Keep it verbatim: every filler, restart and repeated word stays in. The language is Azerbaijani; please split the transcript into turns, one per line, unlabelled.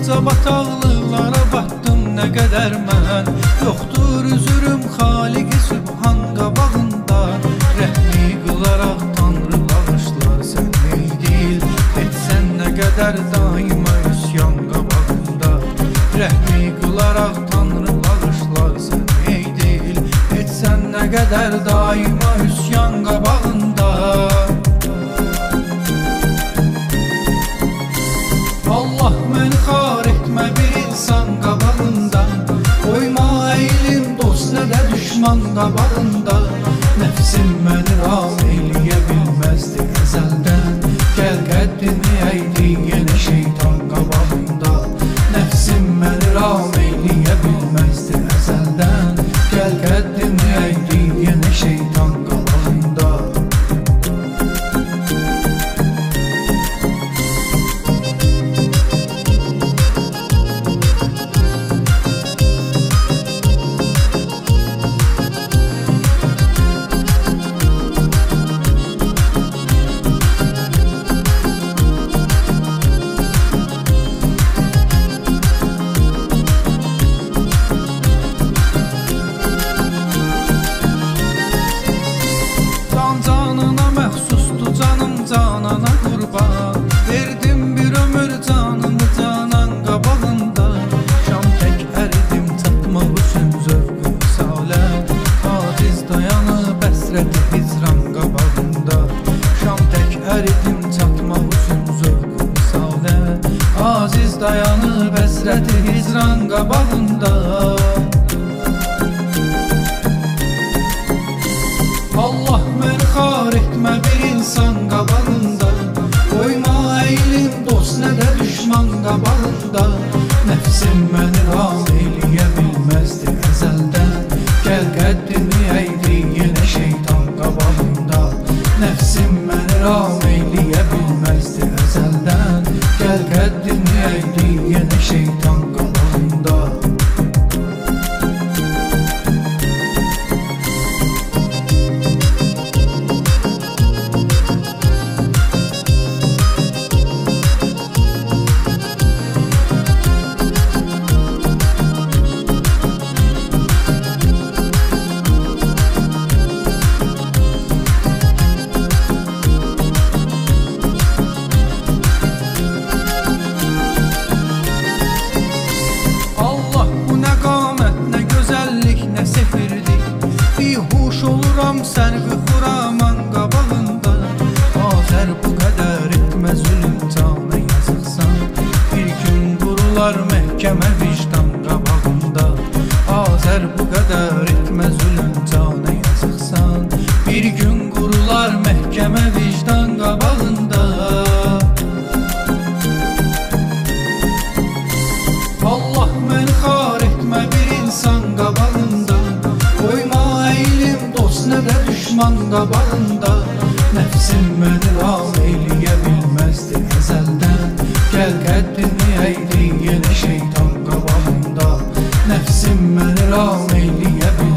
Ardınca bataqlıqlara batdım nə qədər mən. Yoxdur üzürüm Xaliqi Sübhan qabağında. Rəhmi qılaraq Tanrı bağışlar sən ey dil. Etsən nə qədər daima üsyan qabağında. Rəhmi qılaraq Tanrı bağışlar sən ey dil. Etsən nə qədər daima üsyan qabağında. Allah məni xar etmə bir insan qabağında. Qoyma əylim dost nə də düşman qabağında. Nəfsim məni ram eləyə bilməzdi əzəldən. Gəl qəddini əydi yenə şeytan qabağında. Nəfsim məni ram eləyə bilməzdi əzəldən. Gəl qəddini əydi yenə şeytan qabağında. Canına məxsusdur canım canana qurban. Verdim bir ömür canımı canan qabağında. Şam tək əridim çatmaq üçün zövq-ü visalə. Aciz dayanıb həsrəti hicran qabağında. Şam tək əridim çatmaq üçün zövq-ü visalə. Aciz dayanıb həsrəti hicran qabağında. Allah məni xar etmə bir insan qabağında. Qoyma əylim dost nə də düşman qabağında. Nəfsim məni ram eləyə bilməzdi əzəldən. Gəl qəddini əydi yenə şeytan qabağında. Nəfsim məni ram eləyə bilməzdi əzəldən. Gəl qəddini əydi yenə şeytan qabağında. Oluram sərvi xuraman qabağında. Azər bu qədər etmə zülüm canə yazıqsan. Bir gün qurular məhkəmə vicdan qabağında. Azər bu qədər etmə zülüm canə yazıqsan. Bir gün qurular məhkəmə vicdan qabağında. Allah məni xar etmə bir insan qabağında. Qoyma əylim dost nə də düşman qabağında. Nəfsim məni ram eləyə bilməzdi əzəldən. Gəl qəddini əydi yenə şeytan qabağında. Nəfsim məni ram eləyə bilməzdi